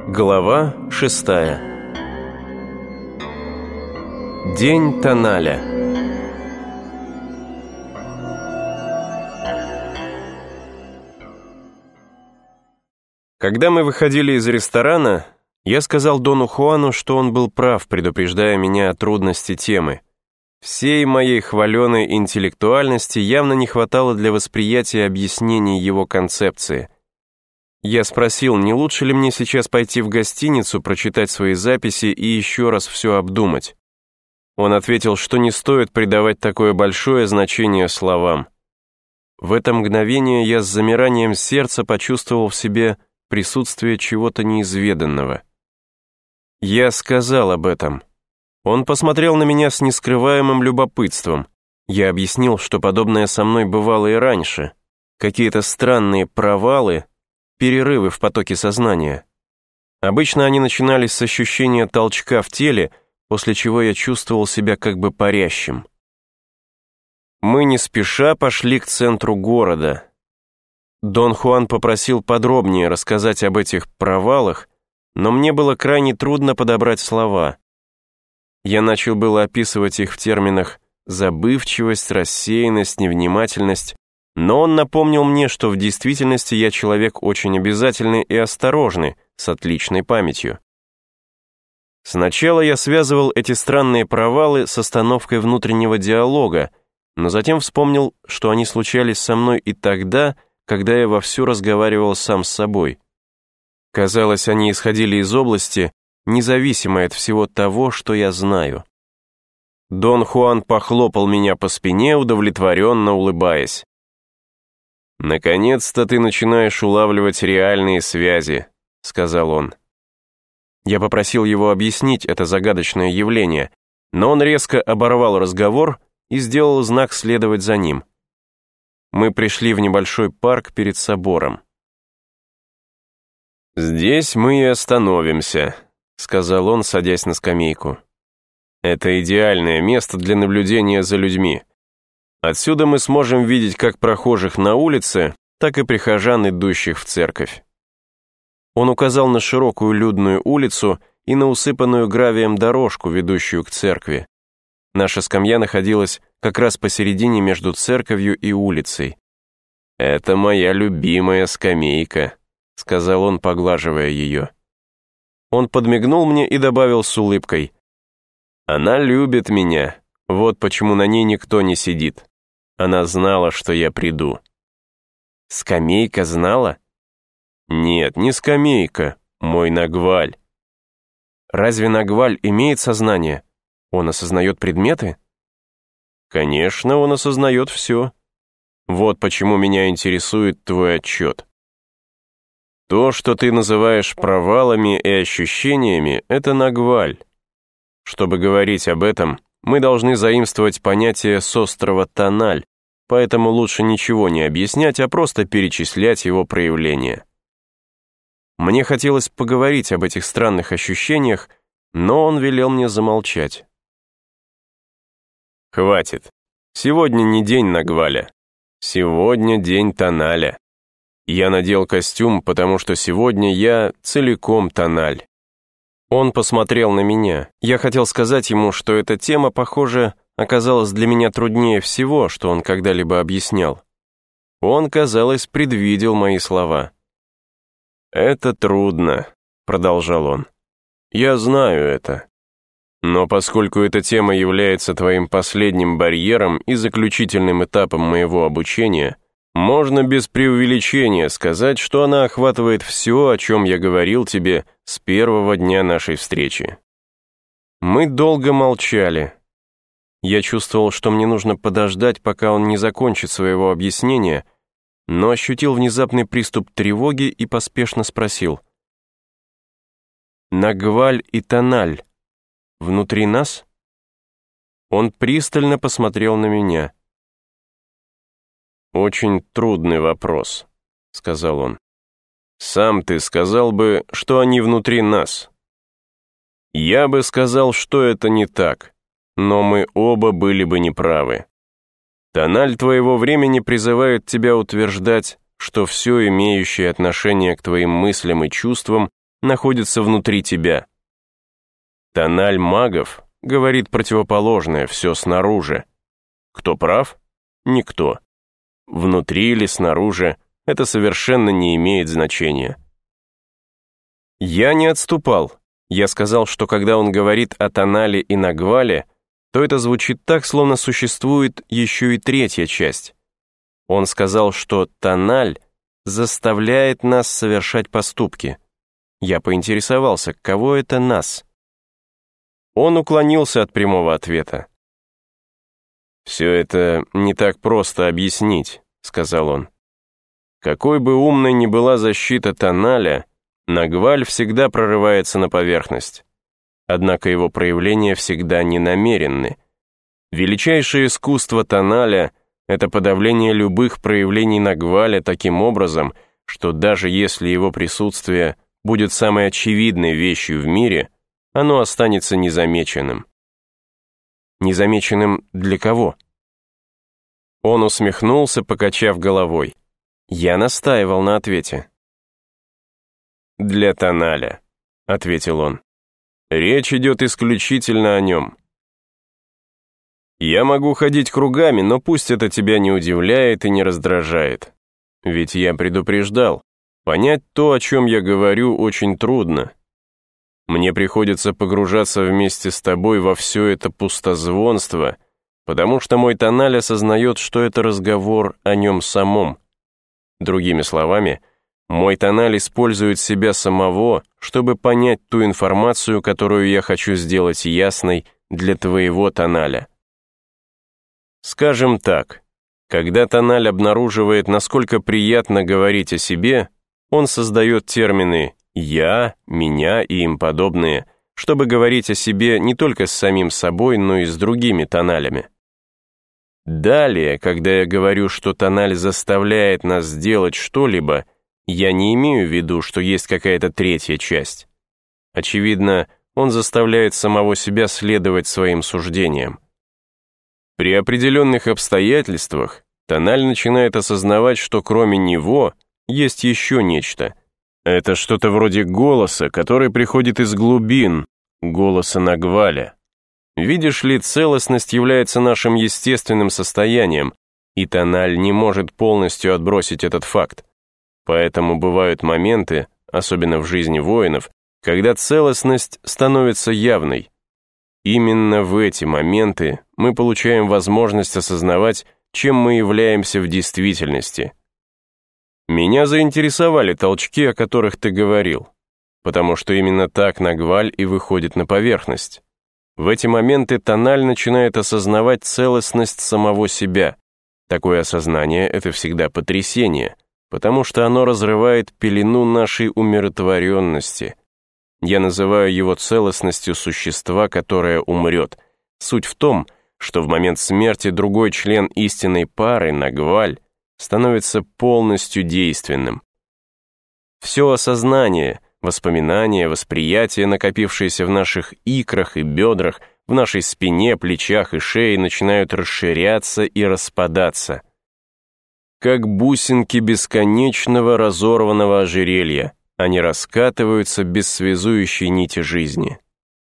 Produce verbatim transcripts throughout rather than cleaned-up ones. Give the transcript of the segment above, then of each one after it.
Глава шестая. День Тоналя. Когда мы выходили из ресторана, я сказал Дону Хуану, что он был прав, предупреждая меня о трудности темы. Всей моей хваленой интеллектуальности явно не хватало для восприятия объяснений его концепции. Я спросил, не лучше ли мне сейчас пойти в гостиницу, прочитать свои записи и еще раз все обдумать. Он ответил, что не стоит придавать такое большое значение словам. В это мгновение я с замиранием сердца почувствовал в себе присутствие чего-то неизведанного. Я сказал об этом. Он посмотрел на меня с нескрываемым любопытством. Я объяснил, что подобное со мной бывало и раньше. Какие-то странные провалы, перерывы в потоке сознания. Обычно они начинались с ощущения толчка в теле, после чего я чувствовал себя как бы парящим. Мы не спеша пошли к центру города. Дон Хуан попросил подробнее рассказать об этих провалах, но мне было крайне трудно подобрать слова. Я начал было описывать их в терминах забывчивость, рассеянность, невнимательность, но он напомнил мне, что в действительности я человек очень обязательный и осторожный, с отличной памятью. Сначала я связывал эти странные провалы с остановкой внутреннего диалога, но затем вспомнил, что они случались со мной и тогда, когда я вовсю разговаривал сам с собой. Казалось, они исходили из области, независимой от всего того, что я знаю. Дон Хуан похлопал меня по спине, удовлетворенно улыбаясь. «Наконец-то ты начинаешь улавливать реальные связи», — сказал он. Я попросил его объяснить это загадочное явление, но он резко оборвал разговор и сделал знак следовать за ним. Мы пришли в небольшой парк перед собором. «Здесь мы и остановимся», — сказал он, садясь на скамейку. «Это идеальное место для наблюдения за людьми. Отсюда мы сможем видеть как прохожих на улице, так и прихожан, идущих в церковь». Он указал на широкую людную улицу и на усыпанную гравием дорожку, ведущую к церкви. Наша скамья находилась как раз посередине между церковью и улицей. «Это моя любимая скамейка», — сказал он, поглаживая ее. Он подмигнул мне и добавил с улыбкой: «Она любит меня, вот почему на ней никто не сидит. Она знала, что я приду». «Скамейка знала?» «Нет, не скамейка, мой Нагваль». «Разве Нагваль имеет сознание? Он осознает предметы?» «Конечно, он осознает все. Вот почему меня интересует твой отчет. То, что ты называешь провалами и ощущениями, это Нагваль. Чтобы говорить об этом, мы должны заимствовать понятие с острова Тональ, поэтому лучше ничего не объяснять, а просто перечислять его проявления. Мне хотелось поговорить об этих странных ощущениях, но он велел мне замолчать. «Хватит. Сегодня не день Нагваля. Сегодня день Тоналя. Я надел костюм, потому что сегодня я целиком Тональ». Он посмотрел на меня. Я хотел сказать ему, что эта тема, похоже, оказалась для меня труднее всего, что он когда-либо объяснял. Он, казалось, предвидел мои слова. «Это трудно», — продолжал он. «Я знаю это. Но поскольку эта тема является твоим последним барьером и заключительным этапом моего обучения, можно без преувеличения сказать, что она охватывает все, о чем я говорил тебе с первого дня нашей встречи». Мы долго молчали. Я чувствовал, что мне нужно подождать, пока он не закончит своего объяснения, но ощутил внезапный приступ тревоги и поспешно спросил: «Нагваль и Тональ внутри нас?» Он пристально посмотрел на меня. «Очень трудный вопрос», — сказал он. «Сам ты сказал бы, что они внутри нас. Я бы сказал, что это не так, но мы оба были бы неправы. Тональ твоего времени призывает тебя утверждать, что все имеющее отношение к твоим мыслям и чувствам находится внутри тебя. Тональ магов говорит противоположное, все снаружи. Кто прав? Никто. Внутри или снаружи, это совершенно не имеет значения. Я не отступал. Я сказал, что когда он говорит о тонале и нагвале, то это звучит так, словно существует еще и третья часть. Он сказал, что тональ заставляет нас совершать поступки. Я поинтересовался, кого это нас? Он уклонился от прямого ответа. «Все это не так просто объяснить», — сказал он. «Какой бы умной ни была защита тоналя, нагваль всегда прорывается на поверхность. Однако его проявления всегда ненамеренны. Величайшее искусство тоналя — это подавление любых проявлений нагваля таким образом, что даже если его присутствие будет самой очевидной вещью в мире, оно останется незамеченным». Незамеченным для кого? Он усмехнулся, покачав головой. Я настаивал на ответе. «Для тоналя», — ответил он. «Речь идет исключительно о нем. Я могу ходить кругами, но пусть это тебя не удивляет и не раздражает. Ведь я предупреждал, понять то, о чем я говорю, очень трудно. Мне приходится погружаться вместе с тобой во все это пустозвонство, потому что мой тональ осознает, что это разговор о нем самом. Другими словами, мой тональ использует себя самого, чтобы понять ту информацию, которую я хочу сделать ясной для твоего тоналя. Скажем так, когда тональ обнаруживает, насколько приятно говорить о себе, он создает термины «я», «меня» и им подобные, чтобы говорить о себе не только с самим собой, но и с другими тоналями. Далее, когда я говорю, что тональ заставляет нас сделать что-либо, я не имею в виду, что есть какая-то третья часть. Очевидно, он заставляет самого себя следовать своим суждениям. При определенных обстоятельствах тональ начинает осознавать, что кроме него есть еще нечто. Это что-то вроде голоса, который приходит из глубин, голоса нагваля. Видишь ли, целостность является нашим естественным состоянием, и тональ не может полностью отбросить этот факт. Поэтому бывают моменты, особенно в жизни воинов, когда целостность становится явной. Именно в эти моменты мы получаем возможность осознавать, чем мы являемся в действительности. Меня заинтересовали толчки, о которых ты говорил, потому что именно так нагваль и выходит на поверхность. В эти моменты тональ начинает осознавать целостность самого себя. Такое осознание — это всегда потрясение, потому что оно разрывает пелену нашей умиротворенности. Я называю его целостностью существа, которое умрет. Суть в том, что в момент смерти другой член истинной пары, нагваль, становится полностью действенным. Все осознание, воспоминания, восприятие, накопившееся в наших икрах и бедрах, в нашей спине, плечах и шее, начинают расширяться и распадаться. Как бусинки бесконечного разорванного ожерелья, они раскатываются без связующей нити жизни.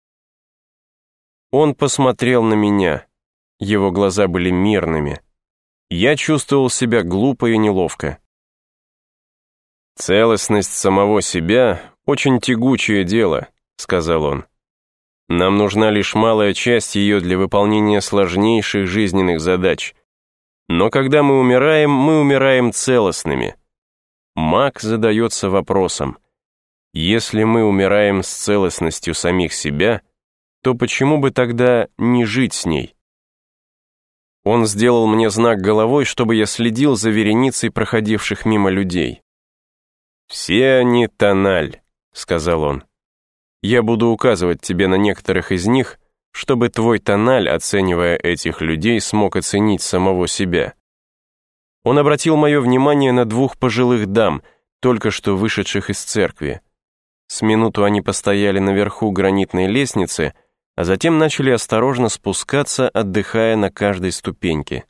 Он посмотрел на меня. Его глаза были мирными. Я чувствовал себя глупо и неловко. «Целостность самого себя — очень тягучее дело», — сказал он. «Нам нужна лишь малая часть ее для выполнения сложнейших жизненных задач. Но когда мы умираем, мы умираем целостными». Маг задается вопросом: если мы умираем с целостностью самих себя, то почему бы тогда не жить с ней? Он сделал мне знак головой, чтобы я следил за вереницей проходивших мимо людей. «Все они тональ», — сказал он. «Я буду указывать тебе на некоторых из них, чтобы твой тональ, оценивая этих людей, смог оценить самого себя». Он обратил мое внимание на двух пожилых дам, только что вышедших из церкви. С минуту они постояли наверху гранитной лестницы, а затем начали осторожно спускаться, отдыхая на каждой ступеньке.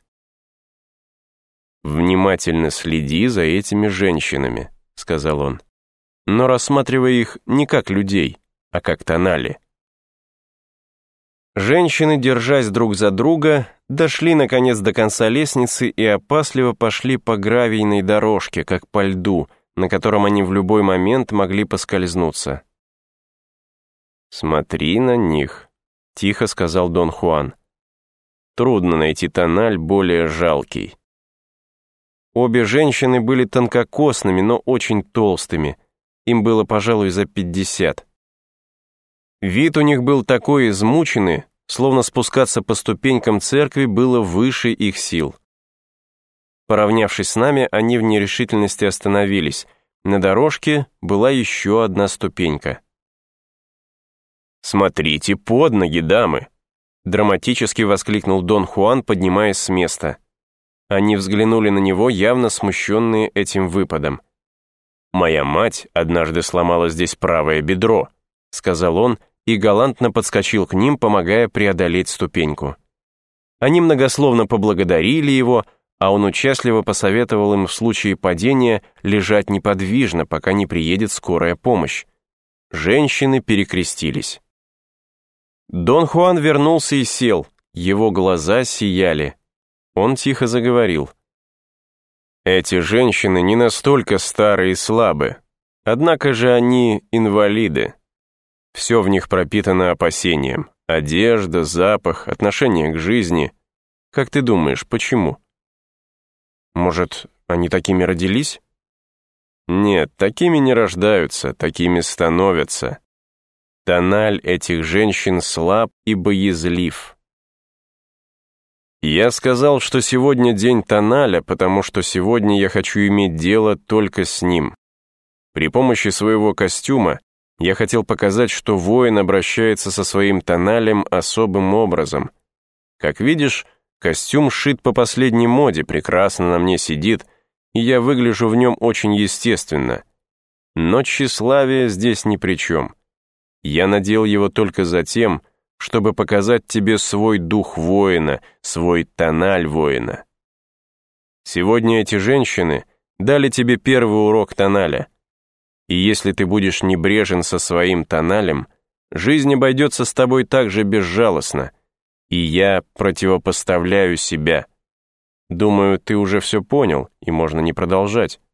«Внимательно следи за этими женщинами», — сказал он. но рассматривая их не как людей, а как тонали. Женщины, держась друг за друга, дошли наконец до конца лестницы и опасливо пошли по гравийной дорожке, как по льду, на котором они в любой момент могли поскользнуться. «Смотри на них», — тихо сказал Дон Хуан. «Трудно найти тональ более жалкий». Обе женщины были тонкокосными, но очень толстыми. Им было, пожалуй, за пятьдесят. Вид у них был такой измученный, словно спускаться по ступенькам церкви было выше их сил. Поравнявшись с нами, они в нерешительности остановились. На дорожке была еще одна ступенька. «Смотрите под ноги, дамы!» Драматически воскликнул Дон Хуан, поднимаясь с места. Они взглянули на него, явно смущенные этим выпадом. «Моя мать однажды сломала здесь правое бедро», — сказал он и галантно подскочил к ним, помогая преодолеть ступеньку. Они многословно поблагодарили его, а он участливо посоветовал им в случае падения лежать неподвижно, пока не приедет скорая помощь. Женщины перекрестились. Дон Хуан вернулся и сел, его глаза сияли. Он тихо заговорил. «Эти женщины не настолько старые и слабы, однако же они инвалиды. Все в них пропитано опасением. Одежда, запах, отношение к жизни. Как ты думаешь, почему?» «Может, они такими родились?» «Нет, такими не рождаются, такими становятся. Тональ этих женщин слаб и боязлив». Я сказал, что сегодня день тоналя, потому что сегодня я хочу иметь дело только с ним. При помощи своего костюма я хотел показать, что воин обращается со своим тоналем особым образом. Как видишь, костюм сшит по последней моде, прекрасно на мне сидит, и я выгляжу в нем очень естественно. Но тщеславие здесь ни при чем. Я надел его только за тем, чтобы показать тебе свой дух воина, свой тональ воина. Сегодня эти женщины дали тебе первый урок тоналя. И если ты будешь небрежен со своим тоналем, жизнь обойдется с тобой так же безжалостно, и я противопоставляю себя. Думаю, ты уже все понял, и можно не продолжать.